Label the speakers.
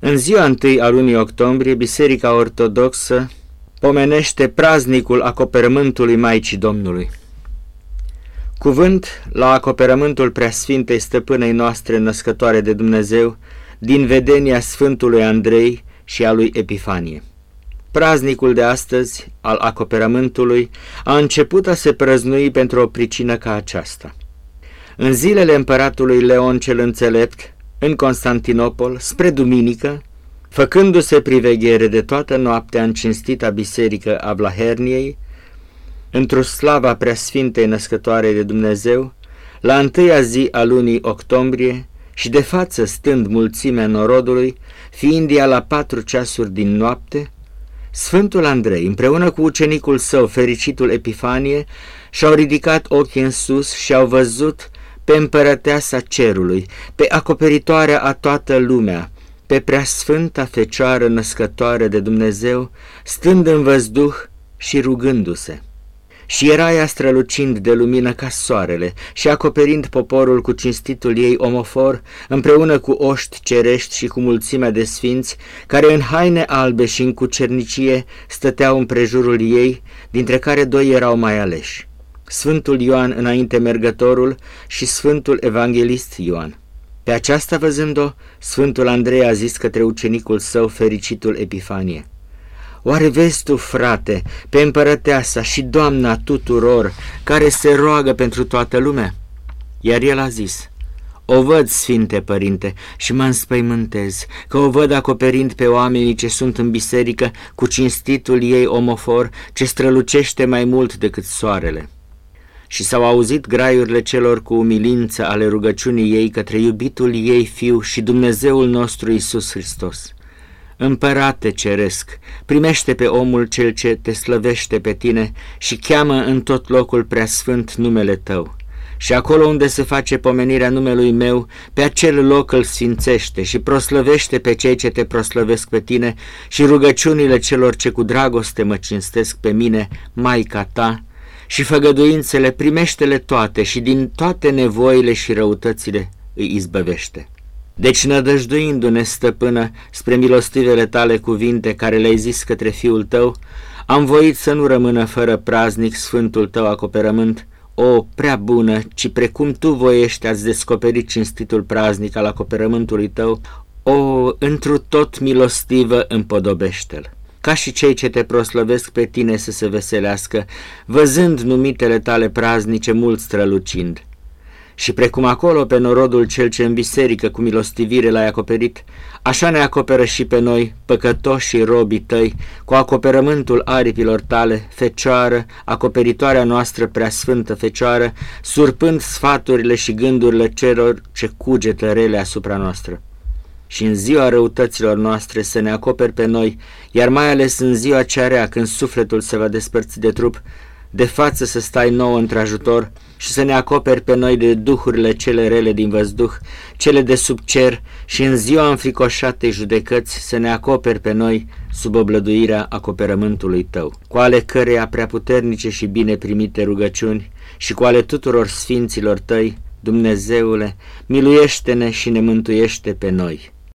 Speaker 1: În ziua 1 a lunii octombrie, Biserica Ortodoxă pomenește praznicul acoperământului Maicii Domnului. Cuvânt la acoperământul Preasfintei Stăpânei noastre născătoare de Dumnezeu, din vedenia Sfântului Andrei și a lui Epifanie. Praznicul de astăzi, al acoperământului, a început a se prăznui pentru o pricină ca aceasta. În zilele împăratului Leon cel Înțelept, în Constantinopol, spre duminică, făcându-se priveghere de toată noaptea în cinstita biserică a Vlaherniei, într-o slava Preasfintei Născătoare de Dumnezeu, la 1-a zi a lunii octombrie și de față stând mulțimea norodului, fiind ea la 4 ceasuri din noapte, Sfântul Andrei, împreună cu ucenicul său, fericitul Epifanie, și-au ridicat ochii în sus și au văzut pe împărăteasa cerului, pe acoperitoarea a toată lumea, pe Preasfânta Fecioară Născătoare de Dumnezeu, stând în văzduh și rugându-se. Și era ea strălucind de lumină ca soarele și acoperind poporul cu cinstitul ei omofor, împreună cu oști cerești și cu mulțimea de sfinți, care în haine albe și în cucernicie stăteau împrejurul ei, dintre care 2 erau mai aleși, Sfântul Ioan înainte mergătorul și Sfântul Evanghelist Ioan. Pe aceasta văzând-o, Sfântul Andrei a zis către ucenicul său, fericitul Epifanie: „Oare vezi tu, frate, pe împărăteasa și Doamna tuturor, care se roagă pentru toată lumea?” Iar el a zis: „O văd, Sfinte Părinte, și mă înspăimântez, că o văd acoperind pe oamenii ce sunt în biserică cu cinstitul ei omofor, ce strălucește mai mult decât soarele.” Și s-au auzit graiurile celor cu umilință ale rugăciunii ei către iubitul ei Fiu și Dumnezeul nostru Iisus Hristos: „Împărate ceresc, primește pe omul cel ce te slăvește pe tine și cheamă în tot locul preasfânt numele tău. Și acolo unde se face pomenirea numelui meu, pe acel loc îl sfințește și proslăvește pe cei ce te proslăvesc pe tine și rugăciunile celor ce cu dragoste mă cinstesc pe mine, Maica ta, și făgăduințele primește-le toate și din toate nevoile și răutățile îi izbăvește.” Deci, nădăjduindu-ne, stăpână, spre milostivele tale cuvinte care le-ai zis către Fiul tău, am voit să nu rămână fără praznic sfântul tău acoperământ, o prea bună, ci precum tu voiești ați descoperit cinstitul praznic al acoperământului tău, o întru tot milostivă împodobește-l. Ca și cei ce te proslăvesc pe tine să se veselească, văzând numitele tale praznice mult strălucind. Și precum acolo pe norodul cel ce în biserică cu milostivire l-ai acoperit, așa ne acoperă și pe noi, păcătoși robii tăi, cu acoperământul aripilor tale, Fecioară, acoperitoarea noastră preasfântă Fecioară, surpând sfaturile și gândurile celor ce cugetă rele asupra noastră. Și în ziua răutăților noastre să ne acoperi pe noi, iar mai ales în ziua cea rea, când sufletul se va despărți de trup, de față să stai nouă într-ajutor și să ne acoperi pe noi de duhurile cele rele din văzduh, cele de sub cer, și în ziua înfricoșatei judecăți să ne acoperi pe noi sub oblăduirea acoperământului tău, cu ale căreia preaputernice și bine primite rugăciuni și cu ale tuturor sfinților tăi, Dumnezeule, miluiește-ne și ne mântuiește pe noi.